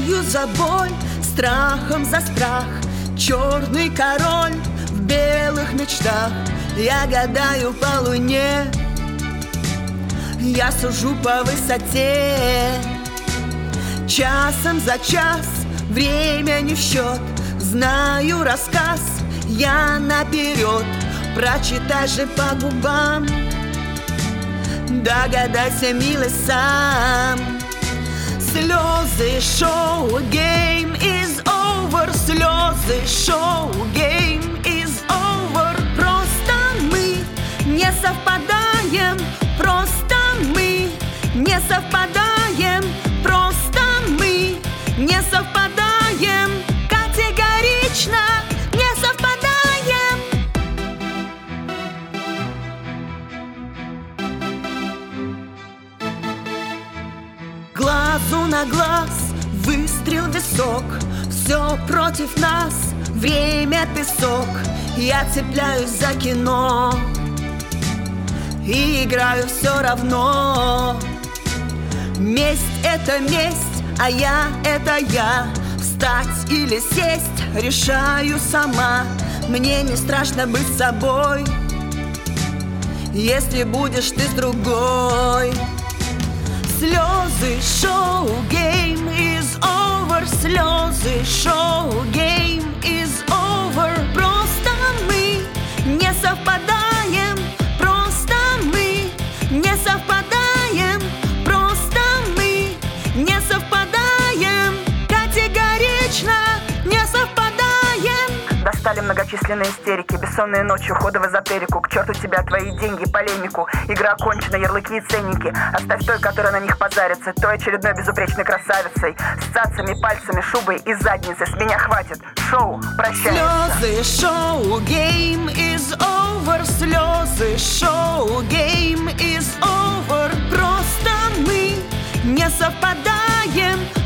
болью за боль, страхом за страх. Черный король в белых мечтах. Я гадаю по луне, я сужу по высоте. Часом за час, время не в счет. Знаю рассказ я наперед. Прочитай же по губам, догадайся, милый, сам. Слезы шоу, game is over. Слезы шоу, game is over. Просто мы не совпадаем. Просто мы не совпадаем. Просто мы не совпадаем. Категорично не совпадаем. Глазу на глаз, выстрел в висок. Все против нас, время песок. Я цепляюсь за кино и играю все равно. Месть — это месть, а я — это я. Встать или сесть решаю сама. Мне не страшно быть собой, если будешь ты с другой. Слезы шоу, game is over. Слезы шоу, game is over. Просто мы не совпадаем. Просто мы не совпадаем. Просто мы не совпадаем. Категорично не совпадаем. Достали многочисленные истерики, бессонные ночи, уходы в эзотерику. К черту тебя, твои деньги, полемику. Игра окончена, ярлыки и ценники. Оставь той, которая на них позарится, той очередной безупречной красавицей, с цацами, пальцами, шубой и задницей. С меня хватит, шоу прощается. Слезы шоу, game is over. Слезы шоу, game is over. Просто мы не совпадаем.